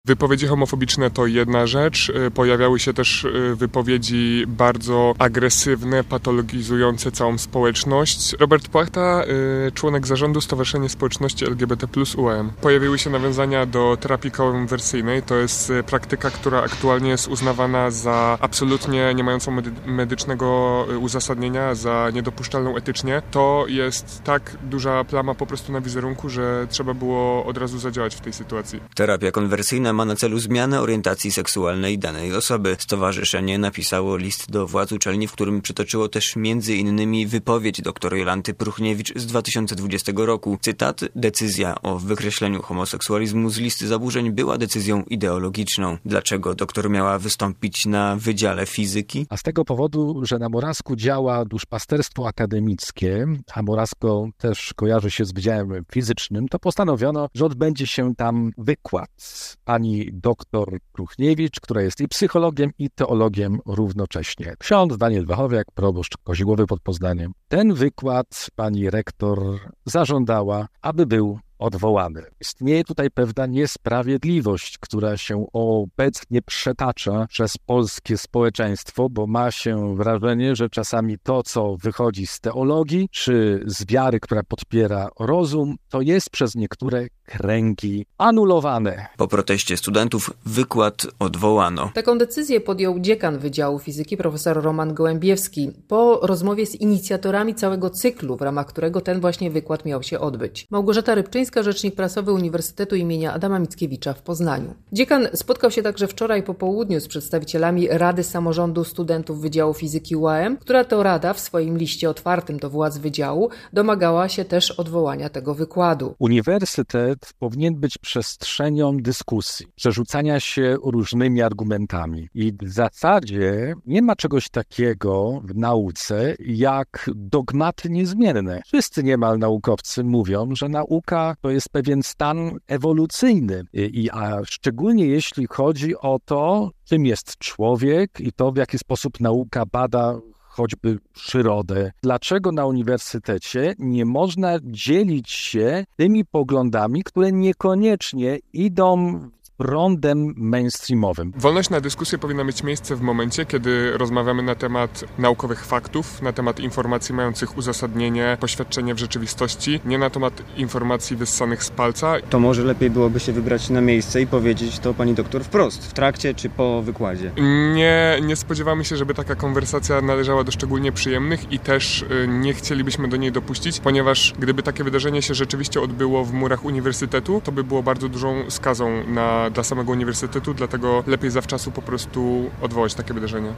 Wypowiedzi homofobiczne to jedna rzecz. Pojawiały się też wypowiedzi bardzo agresywne, patologizujące całą społeczność. Robert Płachta, członek zarządu Stowarzyszenia Społeczności LGBT+ UEM. Pojawiły się nawiązania do terapii konwersyjnej. To jest praktyka, która aktualnie jest uznawana za absolutnie nie mającą medycznego uzasadnienia, za niedopuszczalną etycznie. To jest tak duża plama po prostu na wizerunku, że trzeba było od razu zadziałać w tej sytuacji. Terapia konwersyjna ma na celu zmianę orientacji seksualnej danej osoby. Stowarzyszenie napisało list do władz uczelni, w którym przytoczyło też m.in. wypowiedź dr Jolanty Pruchniewicz z 2020 roku. Cytat: decyzja o wykreśleniu homoseksualizmu z listy zaburzeń była decyzją ideologiczną. Dlaczego doktor miała wystąpić na Wydziale Fizyki? A z tego powodu, że na Morawsku działa duszpasterstwo akademickie, a Morawsko też kojarzy się z Wydziałem Fizycznym, to postanowiono, że odbędzie się tam wykład pani doktor Pruchniewicz, która jest i psychologiem, i teologiem równocześnie. Ksiądz Daniel Wachowiak, proboszcz Kozigłowy pod Poznaniem. Ten wykład pani rektor zażądała, aby był odwołany. Istnieje tutaj pewna niesprawiedliwość, która się obecnie przetacza przez polskie społeczeństwo, bo ma się wrażenie, że czasami to, co wychodzi z teologii, czy z wiary, która podpiera rozum, to jest przez niektóre kręgi anulowane. Po proteście studentów wykład odwołano. Taką decyzję podjął dziekan Wydziału Fizyki profesor Roman Gołębiewski po rozmowie z inicjatorami całego cyklu, w ramach którego ten właśnie wykład miał się odbyć. Małgorzata Rybczyńska, rzecznik prasowy Uniwersytetu imienia Adama Mickiewicza w Poznaniu. Dziekan spotkał się także wczoraj po południu z przedstawicielami Rady Samorządu Studentów Wydziału Fizyki UAM, która to rada w swoim liście otwartym do władz wydziału domagała się też odwołania tego wykładu. Uniwersytet powinien być przestrzenią dyskusji, przerzucania się różnymi argumentami. I w zasadzie nie ma czegoś takiego w nauce jak dogmaty niezmienne. Wszyscy niemal naukowcy mówią, że nauka to jest pewien stan ewolucyjny. A szczególnie jeśli chodzi o to, czym jest człowiek i to, w jaki sposób nauka bada choćby przyrodę. Dlaczego na uniwersytecie nie można dzielić się tymi poglądami, które niekoniecznie idą prądem mainstreamowym? Wolność na dyskusję powinna mieć miejsce w momencie, kiedy rozmawiamy na temat naukowych faktów, na temat informacji mających uzasadnienie, poświadczenie w rzeczywistości, nie na temat informacji wyssanych z palca. To może lepiej byłoby się wybrać na miejsce i powiedzieć to pani doktor wprost, w trakcie czy po wykładzie. Nie spodziewamy się, żeby taka konwersacja należała do szczególnie przyjemnych i też nie chcielibyśmy do niej dopuścić, ponieważ gdyby takie wydarzenie się rzeczywiście odbyło w murach uniwersytetu, to by było bardzo dużą skazą dla samego uniwersytetu, dlatego lepiej zawczasu po prostu odwołać takie wydarzenie.